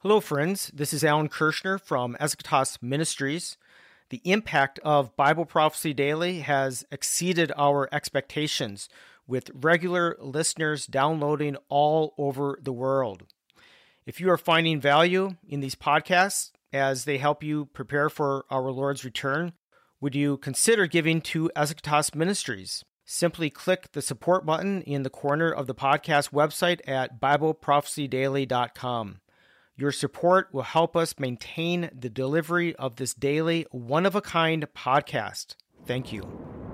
Hello, friends. This is Alan Kirshner from Eschatos Ministries. The impact of Bible Prophecy Daily has exceeded our expectations, with regular listeners downloading all over the world. If you are finding value in these podcasts as they help you prepare for our Lord's return, would you consider giving to Eschatos Ministries? Simply click the support button in the corner of the podcast website at BibleProphecyDaily.com. Your support will help us maintain the delivery of this daily, one-of-a-kind podcast. Thank you.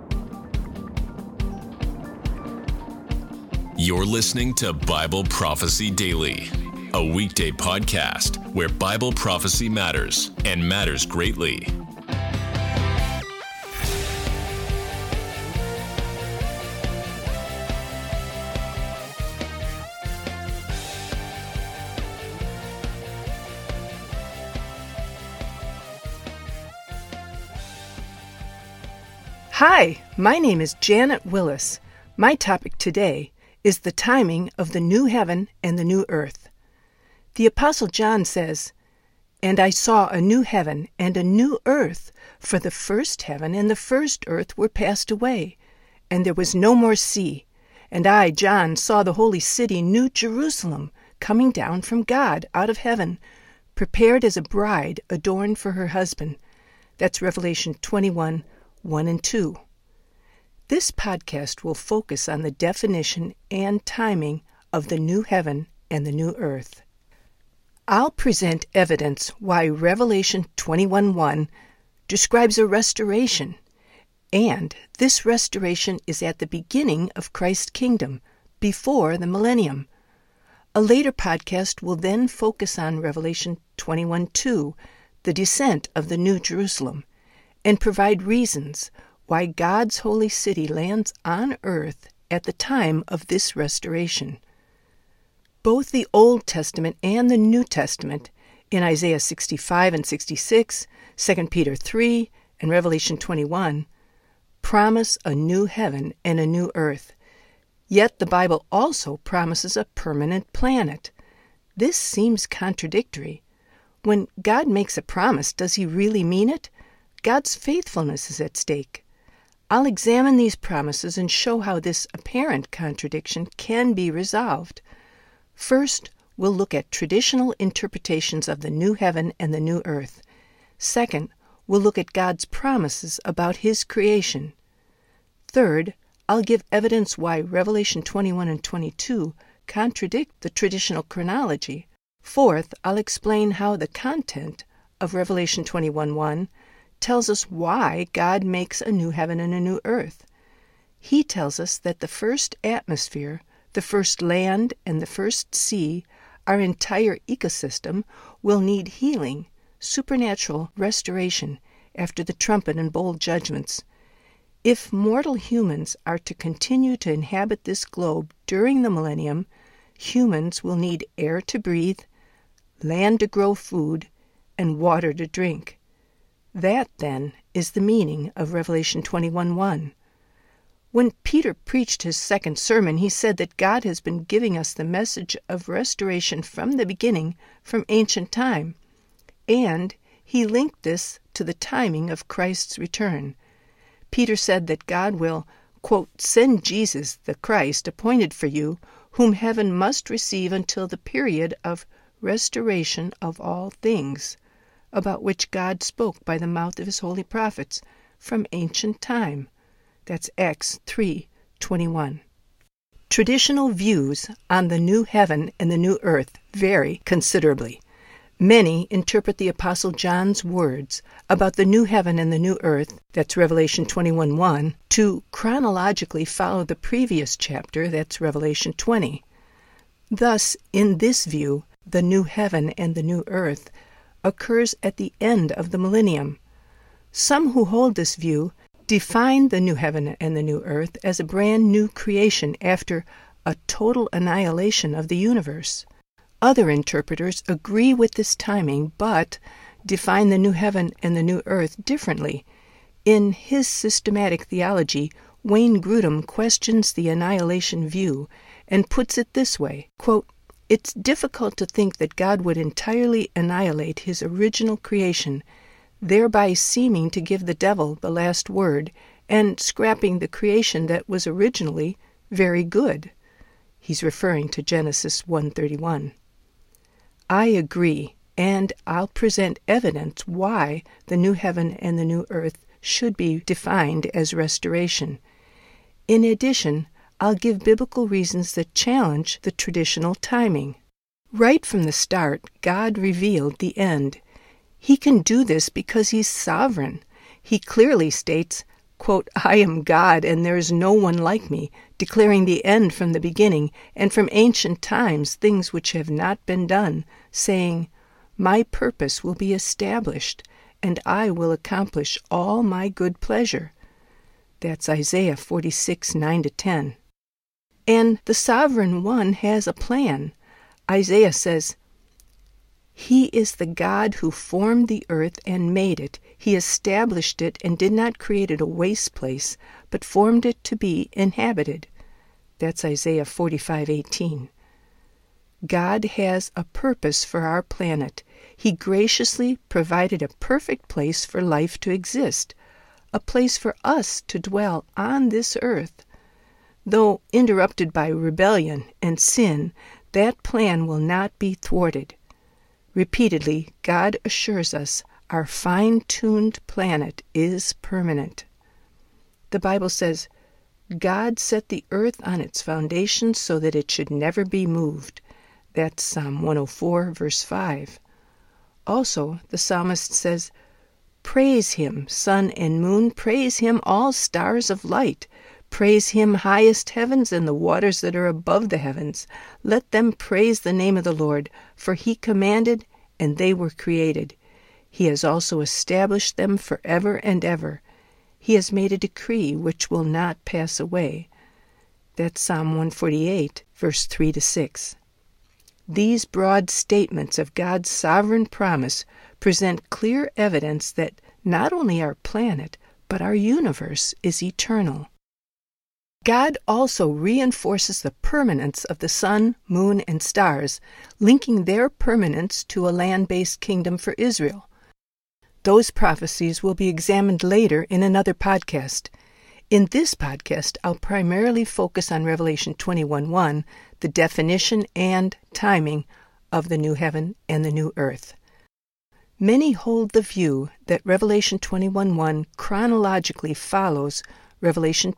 You're listening to Bible Prophecy Daily, a weekday podcast where Bible prophecy matters and matters greatly. Hi, my name is Janet Willis. My topic today is the timing of the new heaven and the new earth. The Apostle John says, "And I saw a new heaven and a new earth, for the first heaven and the first earth were passed away, and there was no more sea. And I, John, saw the holy city, New Jerusalem, coming down from God out of heaven, prepared as a bride adorned for her husband." That's Revelation 21, 1 and 2. This podcast will focus on the definition and timing of the new heaven and the new earth. I'll present evidence why Revelation 21:1 describes a restoration, and this restoration is at the beginning of Christ's kingdom, before the millennium. A later podcast will then focus on Revelation 21:2, the descent of the New Jerusalem, and provide reasons why God's holy city lands on earth at the time of this restoration. Both the Old Testament and the New Testament, in Isaiah 65 and 66, 2 Peter 3, and Revelation 21, promise a new heaven and a new earth. Yet the Bible also promises a permanent planet. This seems contradictory. When God makes a promise, does he really mean it? God's faithfulness is at stake. I'll examine these promises and show how this apparent contradiction can be resolved. First, we'll look at traditional interpretations of the new heaven and the new earth. Second, we'll look at God's promises about his creation. Third, I'll give evidence why Revelation 21 and 22 contradict the traditional chronology. Fourth, I'll explain how the content of Revelation 21:1 tells us why God makes a new heaven and a new earth. He tells us that the first atmosphere, the first land, and the first sea, our entire ecosystem, will need healing, supernatural restoration after the trumpet and bowl judgments. If mortal humans are to continue to inhabit this globe during the millennium, humans will need air to breathe, land to grow food, and water to drink. That, then, is the meaning of Revelation 21:1. When Peter preached his second sermon, he said that God has been giving us the message of restoration from the beginning, from ancient time, and he linked this to the timing of Christ's return. Peter said that God will, quote, "send Jesus, the Christ, appointed for you, whom heaven must receive until the period of restoration of all things, about which God spoke by the mouth of his holy prophets from ancient time." That's Acts 3:21. Traditional views on the new heaven and the new earth vary considerably. Many interpret the Apostle John's words about the new heaven and the new earth, that's Revelation 21:1, to chronologically follow the previous chapter, that's Revelation 20. Thus, in this view, the new heaven and the new earth occurs at the end of the millennium. Some who hold this view define the new heaven and the new earth as a brand new creation after a total annihilation of the universe. Other interpreters agree with this timing, but define the new heaven and the new earth differently. In his systematic theology, Wayne Grudem questions the annihilation view and puts it this way, quote, It's difficult to think that God would entirely annihilate his original creation, thereby seeming to give the devil the last word and scrapping the creation that was originally very good. He's referring to Genesis 1:31. I agree, and I'll present evidence why the new heaven and the new earth should be defined as restoration. In addition, I'll give biblical reasons that challenge the traditional timing. Right from the start, God revealed the end. He can do this because he's sovereign. He clearly states, quote, I am God and there is no one like me, declaring the end from the beginning, and from ancient times things which have not been done, saying, my purpose will be established, and I will accomplish all my good pleasure. That's Isaiah 46:9-10. And the Sovereign One has a plan. Isaiah says, he is the God who formed the earth and made it. He established it and did not create it a waste place, but formed it to be inhabited. That's Isaiah 45:18. God has a purpose for our planet. He graciously provided a perfect place for life to exist, a place for us to dwell on this earth. Though interrupted by rebellion and sin, that plan will not be thwarted. Repeatedly, God assures us our fine-tuned planet is permanent. The Bible says, God set the earth on its foundations so that it should never be moved. That's Psalm 104, verse 5. Also, the psalmist says, praise him, sun and moon, praise him, all stars of light. Praise him, highest heavens, and the waters that are above the heavens. Let them praise the name of the Lord, for he commanded, and they were created. He has also established them forever and ever. He has made a decree which will not pass away. That's Psalm 148, verse 3-6. These broad statements of God's sovereign promise present clear evidence that not only our planet, but our universe is eternal. God also reinforces the permanence of the sun, moon, and stars, linking their permanence to a land-based kingdom for Israel. Those prophecies will be examined later in another podcast. In this podcast, I'll primarily focus on Revelation 21:1, the definition and timing of the new heaven and the new earth. Many hold the view that Revelation 21:1 chronologically follows Revelation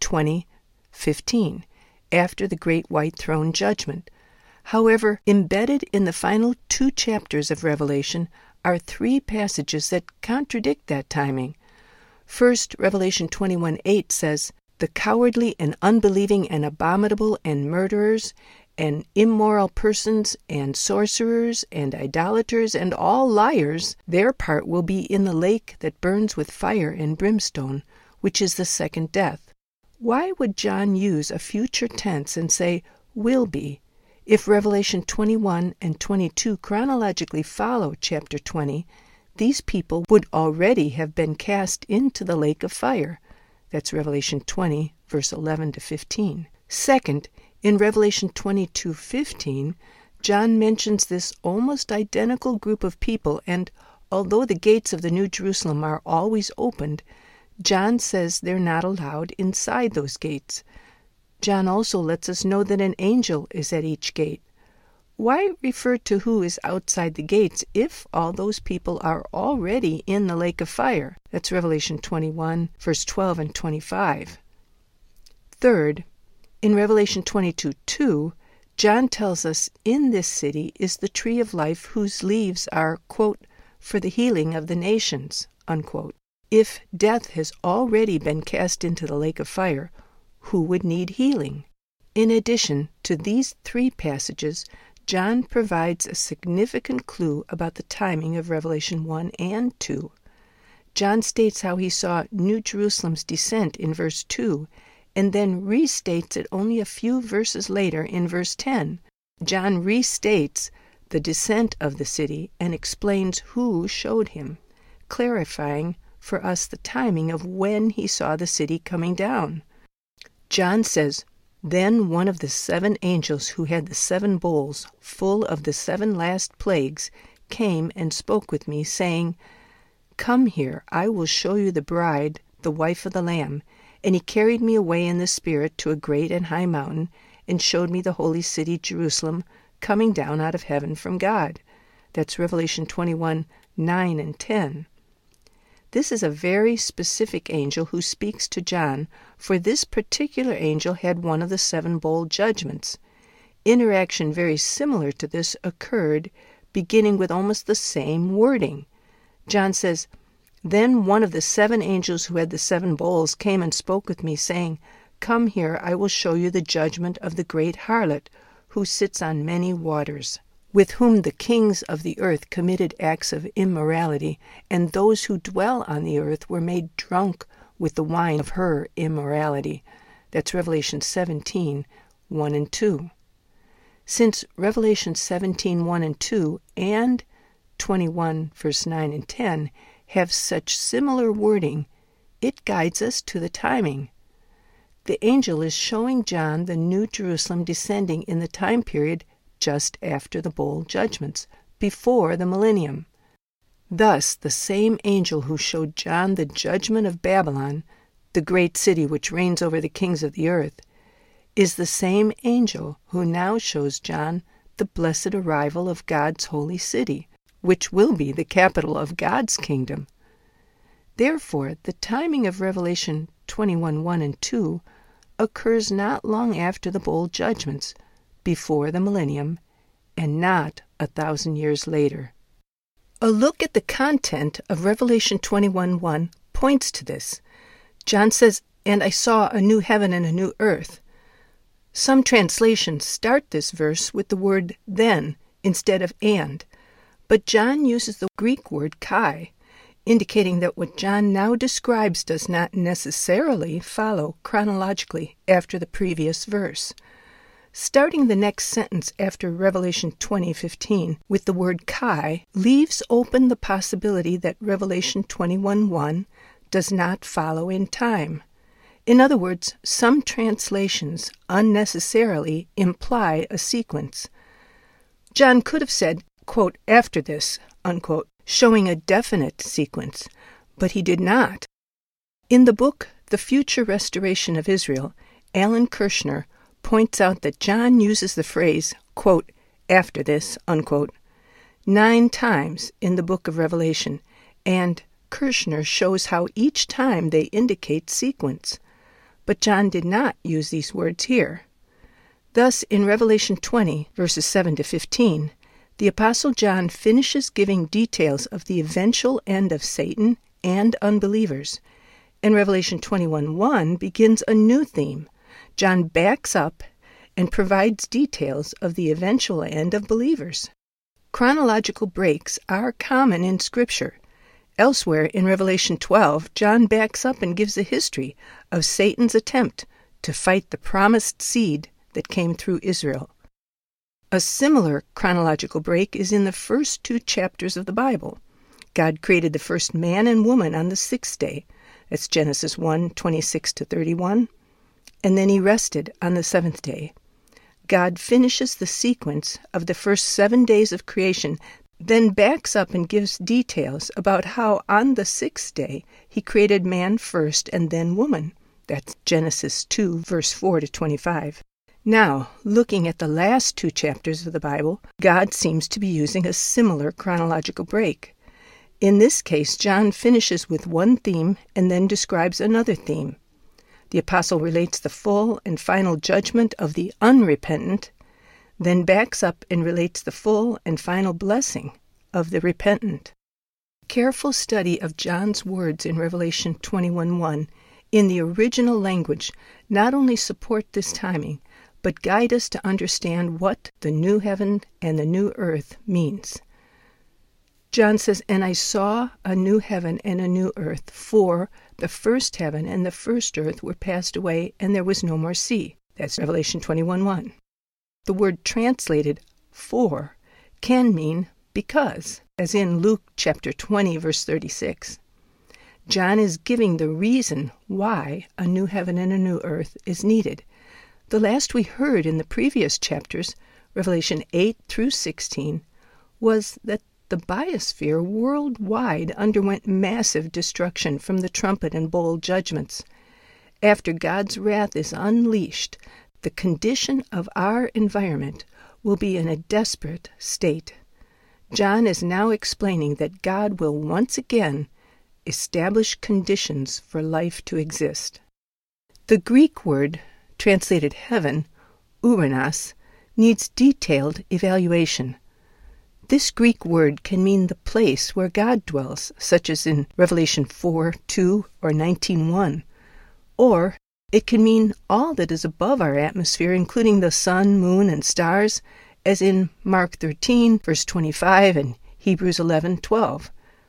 20:15, after the great white throne judgment. However, embedded in the final 2 chapters of Revelation are 3 passages that contradict that timing. First, Revelation 21:8 says, the cowardly and unbelieving and abominable and murderers and immoral persons and sorcerers and idolaters and all liars, their part will be in the lake that burns with fire and brimstone, which is the second death. Why would John use a future tense and say, will be, if Revelation 21 and 22 chronologically follow chapter 20? These people would already have been cast into the lake of fire. That's Revelation 20, verse 11-15. Second, in Revelation 22:15, John mentions this almost identical group of people, and although the gates of the New Jerusalem are always opened, John says they're not allowed inside those gates. John also lets us know that an angel is at each gate. Why refer to who is outside the gates if all those people are already in the lake of fire? That's Revelation 21, verse 12 and 25. Third, in Revelation 22:2, John tells us in this city is the tree of life whose leaves are, quote, for the healing of the nations, unquote. If death has already been cast into the lake of fire, who would need healing? In addition to these 3 passages, John provides a significant clue about the timing of Revelation 1 and 2. John states how he saw New Jerusalem's descent in verse 2, and then restates it only a few verses later in verse 10. John restates the descent of the city and explains who showed him, clarifying for us the timing of when he saw the city coming down. John says, Then one of the 7 angels who had the 7 bowls full of the 7 last plagues came and spoke with me, saying, Come here, I will show you the bride, the wife of the Lamb. And he carried me away in the Spirit to a great and high mountain, and showed me the holy city Jerusalem, coming down out of heaven from God. That's Revelation 21, 9 and 10. This is a very specific angel who speaks to John, for this particular angel had one of the 7 bowl judgments. Interaction very similar to this occurred, beginning with almost the same wording. John says, Then one of the 7 angels who had the 7 bowls came and spoke with me, saying, Come here, I will show you the judgment of the great harlot, who sits on many waters, with whom the kings of the earth committed acts of immorality, and those who dwell on the earth were made drunk with the wine of her immorality. That's Revelation 17, 1 and 2. Since Revelation 17, 1 and 2, and 21, verse 9 and 10, have such similar wording, it guides us to the timing. The angel is showing John the New Jerusalem descending in the time period just after the bowl judgments, before the millennium. Thus, the same angel who showed John the judgment of Babylon, the great city which reigns over the kings of the earth, is the same angel who now shows John the blessed arrival of God's holy city, which will be the capital of God's kingdom. Therefore, the timing of Revelation 21, 1 and 2 occurs not long after the bowl judgments, before the millennium, and not 1,000 years later. A look at the content of Revelation 21:1 points to this. John says, And I saw a new heaven and a new earth. Some translations start this verse with the word then instead of and, but John uses the Greek word kai, indicating that what John now describes does not necessarily follow chronologically after the previous verse. Starting the next sentence after Revelation 20:15 with the word kai leaves open the possibility that Revelation 21:1 does not follow in time. In other words, some translations unnecessarily imply a sequence. John could have said, quote, after this, unquote, showing a definite sequence, but he did not. In the book The Future Restoration of Israel, Alan Kirshner points out that John uses the phrase, quote, after this, unquote, 9 times in the book of Revelation, and Kirshner shows how each time they indicate sequence. But John did not use these words here. Thus, in Revelation 20, verses 7 to 15, the Apostle John finishes giving details of the eventual end of Satan and unbelievers, and Revelation 21:1 begins a new theme. John backs up and provides details of the eventual end of believers. Chronological breaks are common in Scripture. Elsewhere in Revelation 12, John backs up and gives a history of Satan's attempt to fight the promised seed that came through Israel. A similar chronological break is in the first 2 chapters of the Bible. God created the first man and woman on the 6th day. That's Genesis 1:26-31. And then he rested on the 7th day. God finishes the sequence of the first 7 days of creation, then backs up and gives details about how on the 6th day he created man first and then woman. That's Genesis 2, verse 4-25. Now, looking at the last 2 chapters of the Bible, God seems to be using a similar chronological break. In this case, John finishes with one theme and then describes another theme. The apostle relates the full and final judgment of the unrepentant, then backs up and relates the full and final blessing of the repentant. Careful study of John's words in Revelation 21:1 in the original language not only support this timing, but guide us to understand what the new heaven and the new earth means. John says, And I saw a new heaven and a new earth, for the first heaven and the first earth were passed away, and there was no more sea. That's Revelation 21:1. The word translated for can mean because, as in Luke chapter 20, verse 36. John is giving the reason why a new heaven and a new earth is needed. The last we heard in the previous chapters, Revelation 8 through 16, was that the biosphere worldwide underwent massive destruction from the trumpet and bowl judgments. After God's wrath is unleashed, the condition of our environment will be in a desperate state. John is now explaining that God will once again establish conditions for life to exist. The Greek word translated heaven, uranos, needs detailed evaluation. This Greek word can mean the place where God dwells, such as in Revelation 4:2 or 19:1, or it can mean all that is above our atmosphere, including the sun, moon, and stars, as in Mark 13, verse 25, and Hebrews 11:12.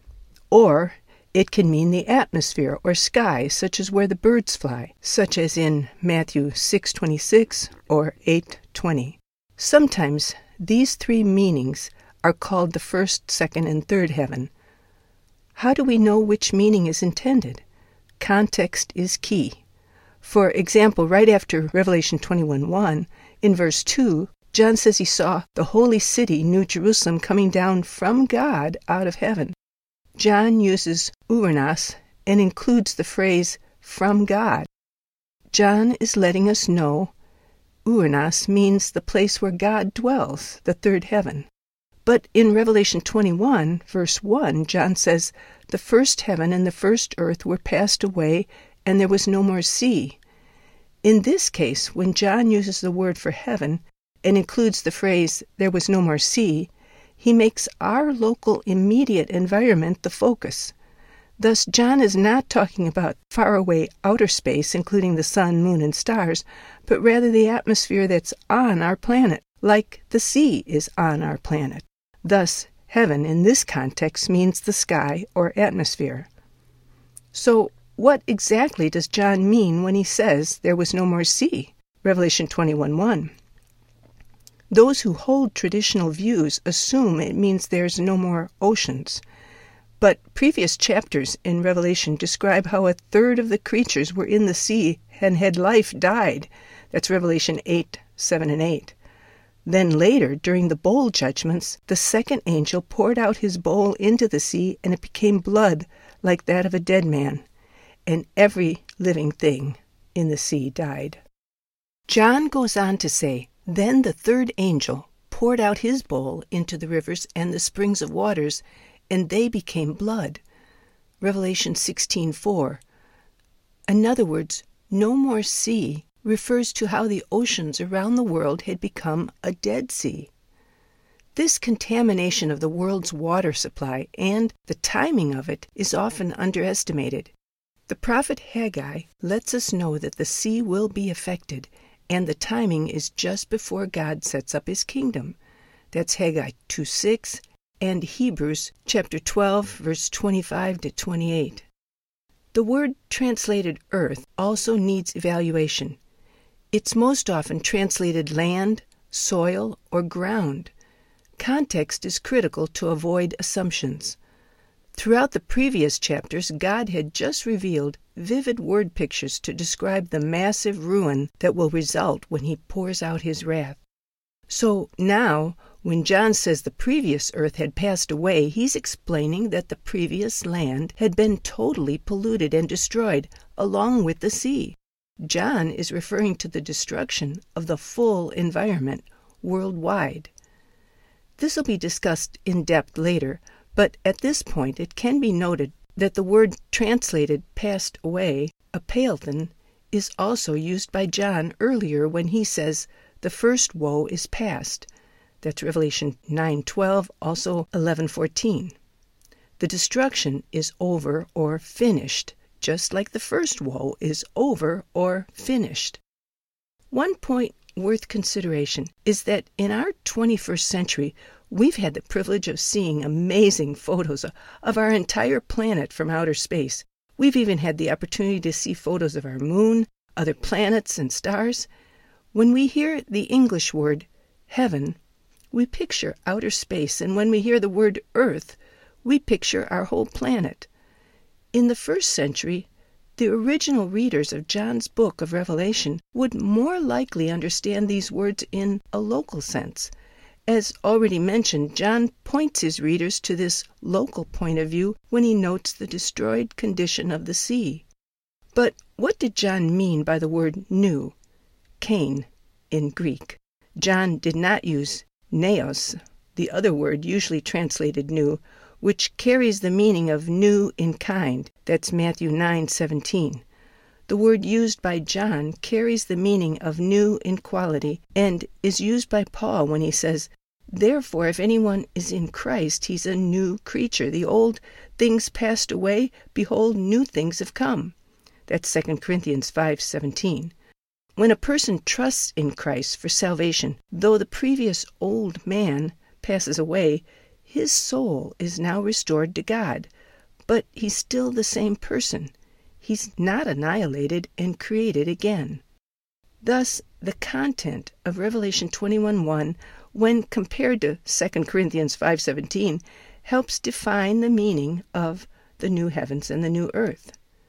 Or it can mean the atmosphere or sky, such as where the birds fly, such as in Matthew 6:26 or 8:20. Sometimes these three meanings are called the first, second, and third heaven. How do we know which meaning is intended? Context is key. For example, right after Revelation 21:1, in verse 2, John says he saw the holy city, New Jerusalem, coming down from God out of heaven. John uses uranos and includes the phrase, from God. John is letting us know uranos means the place where God dwells, the third heaven. But in Revelation 21, verse 1, John says, the first heaven and the first earth were passed away, and there was no more sea. In this case, when John uses the word for heaven and includes the phrase, there was no more sea, he makes our local immediate environment the focus. Thus, John is not talking about faraway outer space, including the sun, moon, and stars, but rather the atmosphere that's on our planet, like the sea is on our planet. Thus, heaven in this context means the sky or atmosphere. So, what exactly does John mean when he says there was no more sea? Revelation 21:1. Those who hold traditional views assume it means there's no more oceans. But previous chapters in Revelation describe how a third of the creatures were in the sea and had life died. That's Revelation 8:7 and 8. Then later, during the bowl judgments, the second angel poured out his bowl into the sea, and it became blood like that of a dead man, and every living thing in the sea died. John goes on to say, then the third angel poured out his bowl into the rivers and the springs of waters, and they became blood. Revelation 16:4. In other words, no more sea refers to how the oceans around the world had become a dead sea. This contamination of the world's water supply and the timing of it is often underestimated. The prophet Haggai lets us know that the sea will be affected, and the timing is just before God sets up his kingdom. That's Haggai 2:6 and Hebrews chapter 12, verse 25 to 28. The word translated earth also needs evaluation. It's most often translated land, soil, or ground. Context is critical to avoid assumptions. Throughout the previous chapters, God had just revealed vivid word pictures to describe the massive ruin that will result when he pours out his wrath. So now, when John says the previous earth had passed away, he's explaining that the previous land had been totally polluted and destroyed, along with the sea. John is referring to the destruction of the full environment worldwide. This will be discussed in depth later, but at this point it can be noted that the word translated passed away, apeilthen, is also used by John earlier when he says the first woe is past. That's Revelation 9:12, also 11:14. The destruction is over or finished, just like the first woe is over or finished. One point worth consideration is that in our 21st century, we've had the privilege of seeing amazing photos of our entire planet from outer space. We've even had the opportunity to see photos of our moon, other planets, and stars. When we hear the English word heaven, we picture outer space, and when we hear the word earth, we picture our whole planet. In the first century, The original readers of John's book of Revelation would more likely understand these words in a local sense. As already mentioned, John points his readers to this local point of view when he notes the destroyed condition of the sea. But what did John mean by the word new, kain, in Greek? John did not use neos, the other word usually translated new, which carries the meaning of new in kind. That's Matthew 9:17. The word used by John carries the meaning of new in quality and is used by Paul when he says, "Therefore, if anyone is in Christ, he's a new creature. The old things passed away. Behold, new things have come." That's 2 Corinthians 5:17. When a person trusts in Christ for salvation, though the previous old man passes away, his soul is now restored to God, but he's still the same person. He's not annihilated and created again. Thus, the content of Revelation 21:1, when compared to 2 Corinthians 5:17, helps define the meaning of the new heavens and the new earth.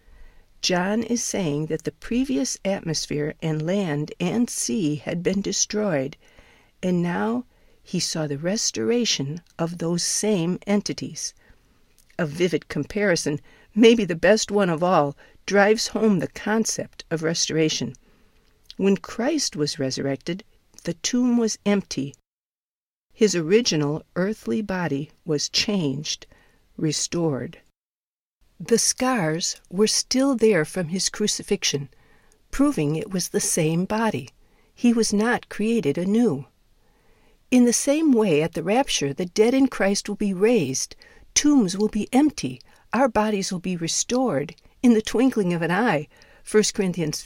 John is saying that the previous atmosphere and land and sea had been destroyed, and now he saw the restoration of those same entities. A vivid comparison, maybe the best one of all, drives home the concept of restoration. When Christ was resurrected, the tomb was empty. His original earthly body was changed, restored. The scars were still there from his crucifixion, proving it was the same body. He was not created anew. In the same way, at the rapture, the dead in Christ will be raised, tombs will be empty, our bodies will be restored in the twinkling of an eye, 1 Corinthians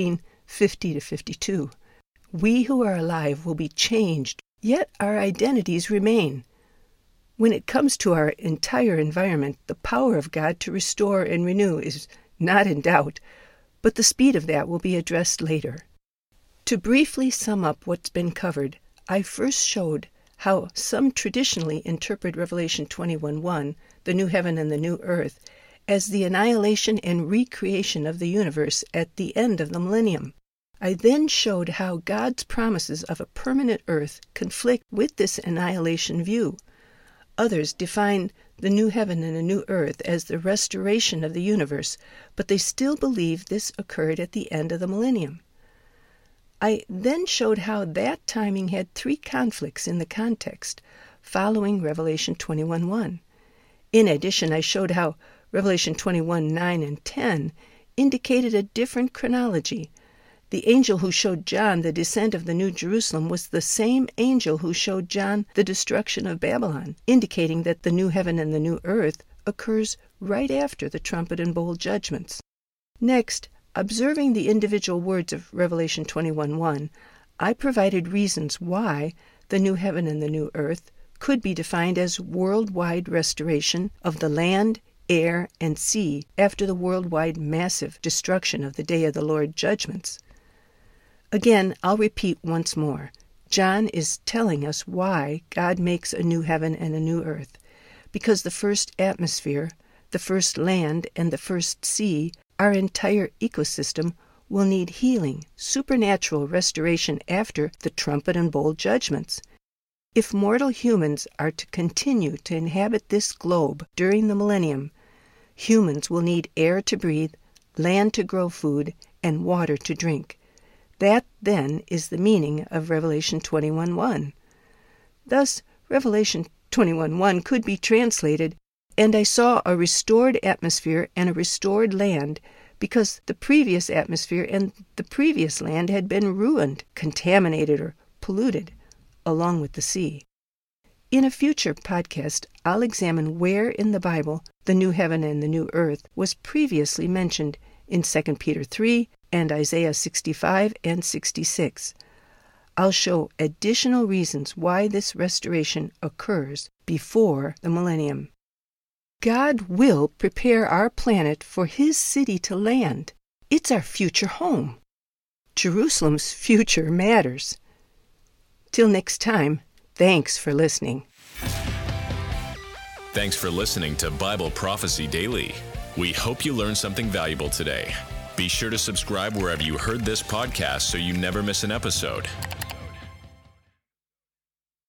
15:50-52. We who are alive will be changed, yet our identities remain. When it comes to our entire environment, the power of God to restore and renew is not in doubt, but the speed of that will be addressed later. To briefly sum up what's been covered, I first showed how some traditionally interpret Revelation 21:1, the new heaven and the new earth, as the annihilation and recreation of the universe at the end of the millennium. I then showed how God's promises of a permanent earth conflict with this annihilation view. Others define the new heaven and the new earth as the restoration of the universe, but they still believe this occurred at the end of the millennium. I then showed how that timing had three conflicts in the context, following Revelation 21:1. In addition, I showed how Revelation 21:9 and 10 indicated a different chronology. The angel who showed John the descent of the New Jerusalem was the same angel who showed John the destruction of Babylon, indicating that the new heaven and the new earth occurs right after the trumpet and bowl judgments. Next, observing the individual words of Revelation 21:1, I provided reasons why the new heaven and the new earth could be defined as worldwide restoration of the land, air, and sea after the worldwide massive destruction of the day of the Lord judgments. Again, I'll repeat once more. John is telling us why God makes a new heaven and a new earth, because the first atmosphere, the first land, and the first sea, our entire ecosystem, will need healing, supernatural restoration after the trumpet and bowl judgments. If mortal humans are to continue to inhabit this globe during the millennium, humans will need air to breathe, land to grow food, and water to drink. That, then, is the meaning of Revelation 21:1. Thus, Revelation 21:1 could be translated, "And I saw a restored atmosphere and a restored land, because the previous atmosphere and the previous land had been ruined, contaminated, or polluted, along with the sea." In a future podcast, I'll examine where in the Bible the new heaven and the new earth was previously mentioned in 2 Peter 3 and Isaiah 65 and 66. I'll show additional reasons why this restoration occurs before the millennium. God will prepare our planet for His city to land. It's our future home. Jerusalem's future matters. Till next time, thanks for listening. Thanks for listening to Bible Prophecy Daily. We hope you learned something valuable today. Be sure to subscribe wherever you heard this podcast so you never miss an episode.